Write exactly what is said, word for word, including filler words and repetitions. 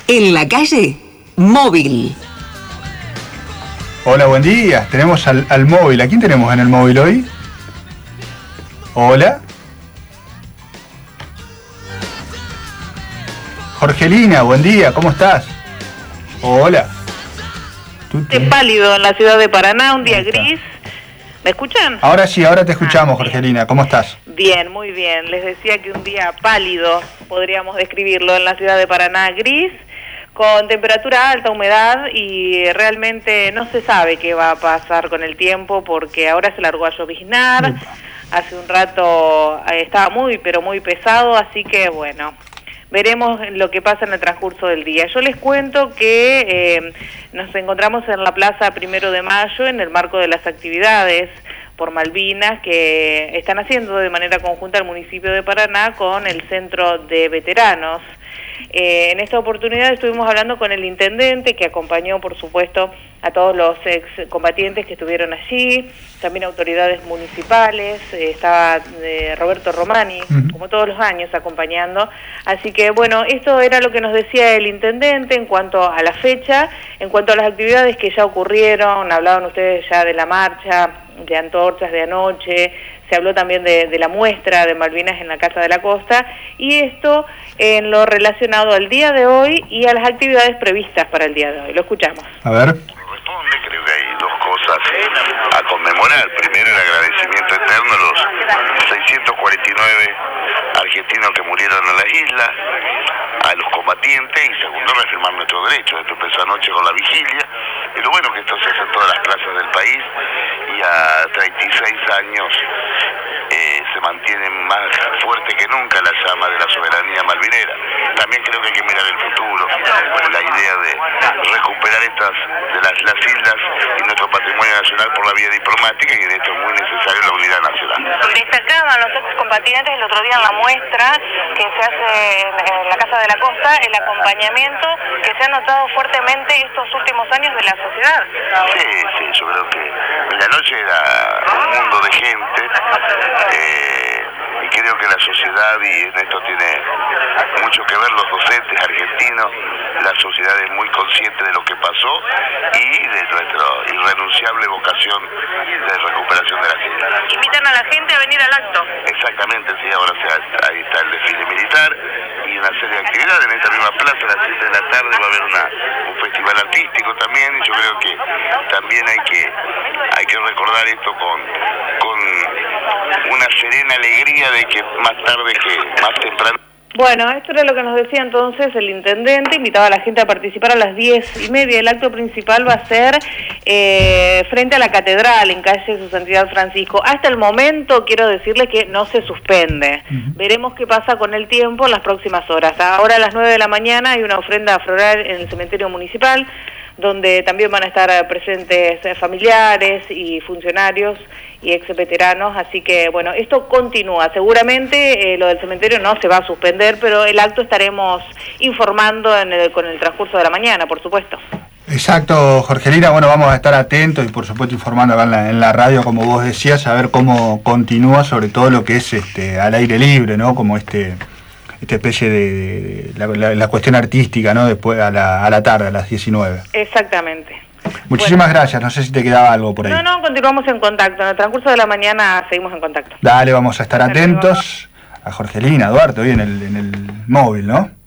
En la calle, móvil. Hola, buen día. Tenemos al, al móvil. ¿A quién tenemos en el móvil hoy? Hola. Jorgelina, buen día. ¿Cómo estás? Hola. Qué pálido en la ciudad de Paraná, un día gris. ¿Me escuchan? Ahora sí, ahora te escuchamos, ah, Jorgelina. ¿Cómo estás? Bien, muy bien. Les decía que un día pálido, podríamos describirlo, en la ciudad de Paraná, gris, con temperatura alta, humedad, y realmente no se sabe qué va a pasar con el tiempo, porque ahora se largó a lloviznar, sí. Hace un rato estaba muy, pero muy pesado, así que bueno, veremos lo que pasa en el transcurso del día. Yo les cuento que eh, nos encontramos en la Plaza Primero de Mayo en el marco de las actividades por Malvinas que están haciendo de manera conjunta el municipio de Paraná con el Centro de Veteranos. Eh, en esta oportunidad estuvimos hablando con el intendente, que acompañó, por supuesto, a todos los excombatientes que estuvieron allí, también autoridades municipales, eh, estaba eh, Roberto Romani, uh-huh. como todos los años, acompañando. Así que, bueno, esto era lo que nos decía el intendente en cuanto a la fecha, en cuanto a las actividades que ya ocurrieron. Hablaban ustedes ya de la marcha, de antorchas de anoche, se habló también de, de la muestra de Malvinas en la Casa de la Costa, y esto en lo relacionado al día de hoy y a las actividades previstas para el día de hoy. Lo escuchamos. A ver. Corresponde, creo que hay dos cosas a conmemorar. Primero, el agradecimiento eterno a los seiscientos cuarenta y nueve argentinos que murieron en la isla, a los combatientes, y segundo, reafirmar nuestros derechos. Esto empezó anoche con la vigilia, y lo bueno que esto se hace en todas las plazas del país, y a treinta y seis años eh, se mantiene más fuerte que nunca la llama de la soberanía malvinera. También creo que hay que mirar el futuro, la idea de recuperar estas de las, las islas y nuestro patrimonio nacional por la vía diplomática, y en esto es muy necesario la unidad nacional. Destacaban los excombatientes el otro día en la muestra que se hace en la Casa de la Costa, el acompañamiento que se ha notado fuertemente estos últimos años de la sociedad. Sí, sí, yo creo que en la noche era un mundo de gente, eh, y creo que la sociedad, y en esto tiene mucho que ver los docentes argentinos, la sociedad es muy consciente de lo que pasó y de nuestra irrenunciable vocación de recuperación de las islas. Invitan a la gente a venir al acto. Exactamente, sí, ahora se, ahí está el desfile militar y una serie de actividades. En esta misma plaza a las siete de la tarde va a haber una, un festival artístico también, y yo creo que también hay que hay que recordar esto con, con una serena alegría de que más tarde que más temprano. Bueno, esto era lo que nos decía entonces el intendente. Invitaba a la gente a participar a las diez y media. El acto principal va a ser eh, frente a la catedral, en calle Su Santidad Francisco. Hasta el momento quiero decirles que no se suspende. Uh-huh. Veremos qué pasa con el tiempo en las próximas horas. Ahora a las nueve de la mañana hay una ofrenda floral en el cementerio municipal, donde también van a estar presentes familiares y funcionarios y ex veteranos, así que bueno, esto continúa. Seguramente eh, lo del cementerio no se va a suspender, pero el acto estaremos informando en el, con el transcurso de la mañana, por supuesto. Exacto, Jorgelina. Bueno, vamos a estar atentos y por supuesto informando acá en la, en la radio, como vos decías, a ver cómo continúa, sobre todo lo que es este al aire libre, ¿no? Como este esta especie de, de, de la, la, la cuestión artística, ¿no? Después a la, a la tarde, a las diecinueve. Exactamente. Muchísimas bueno. gracias, no sé si te quedaba algo por ahí. No, no, continuamos en contacto, en el transcurso de la mañana seguimos en contacto. Dale, vamos a estar atentos a Jorgelina Duarte hoy en el, en el móvil, ¿no?